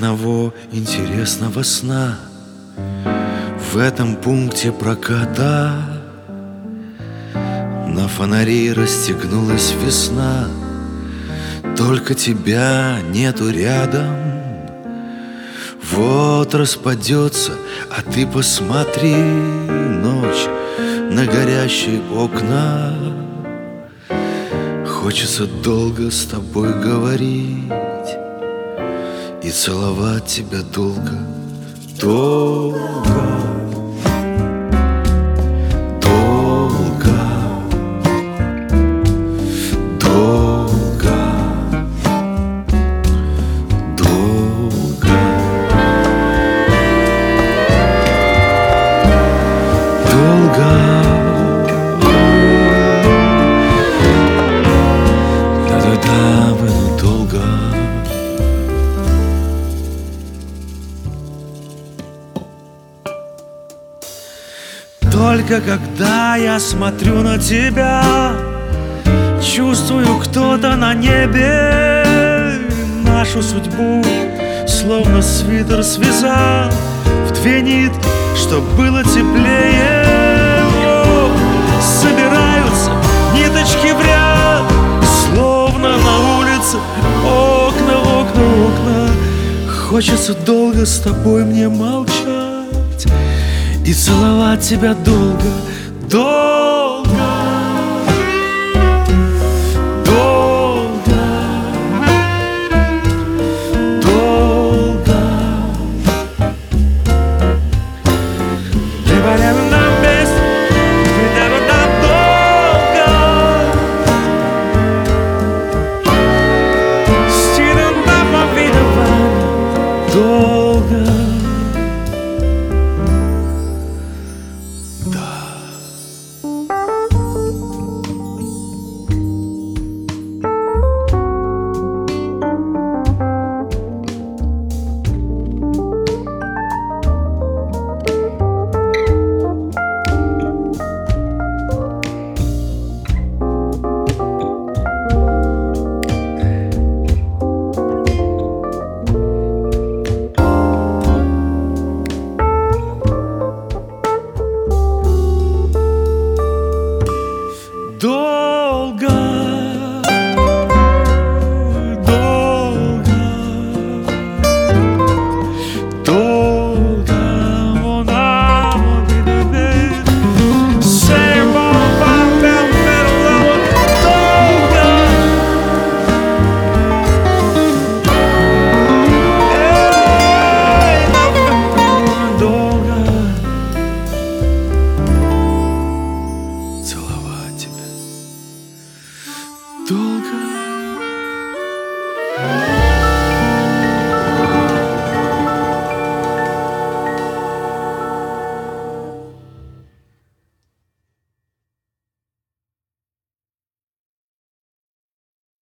одного интересного сна в этом пункте проката на фонари расстегнулась весна, только тебя нету рядом. Вот распадется, а ты посмотри, ночь на горящие окна. Хочется долго с тобой говорить и целовать тебя долго, долго, долго, долго, долго, долго. Долго. Только когда я смотрю на тебя, чувствую, кто-то на небе нашу судьбу словно свитер связал в две нитки, чтоб было теплее. Собираются ниточки в ряд, словно на улице окна, окна, окна. Хочется долго с тобой мне молчать и целовать тебя долго, долго.